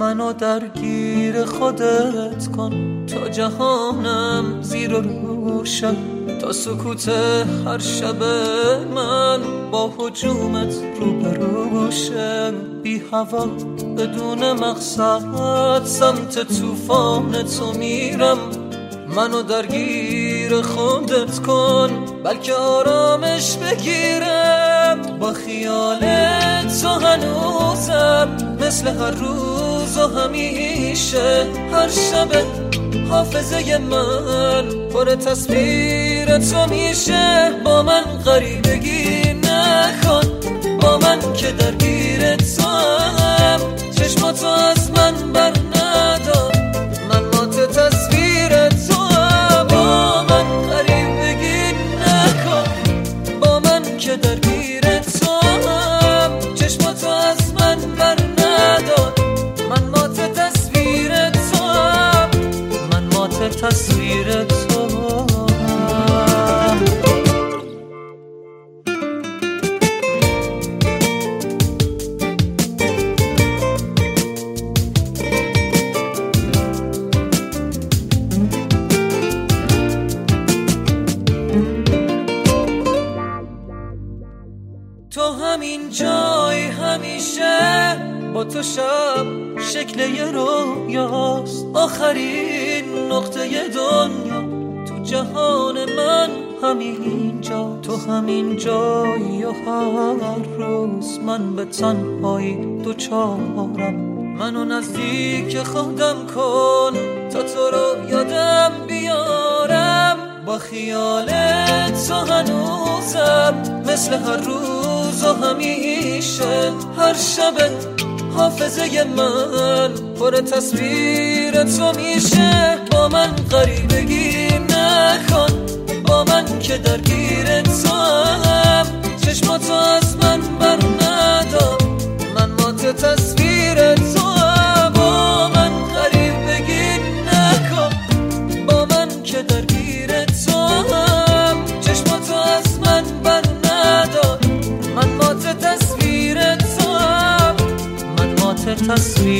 منو درگیر خودت کن تا جهانم زیر و روشن، تا سکوت هر شب من با هجومت روبروشه. بی هوا بدون مقصد سمت طوفان تو میرم، منو درگیر خودت کن بلکه آرامش بگیرم. با خیال تو هنوزم مثل هر روز و همیشه، هر شب حافظه من پر تصویر تو میشه. با من غریبگی نکن، با من که درگیر تو هم، چشماتو از من بر ندار، من مات تصویر تو هم. با من غریبگی نکن، با من که درگیر تو هم، چشماتو از من بر ندار، من مات تصویر تو هم، من مات تصویر تو هم. تو همین جای همیشه، با تو شب شکل یه رویاست، آخرین نقطه دنیا تو جهان من همین جا. تو همین جایی و هر روز من به تنهایی دوچارم، منو نزدیک خودم کن تا تو رو یادم بیارم. با خیال تو هنوزم مثل هر روز و همیشه، هر شب حافظه من پر تصویر تو میشه. با من غریبگی نکن، با من که درگیر تو هم، چشماتو از من بر ندار، من مات تصویر تو هم. با من غریبگی نکن، با من که درگیر تو هم، چشماتو از من بر ندار، من مات تصویر تو هم، من مات تصویر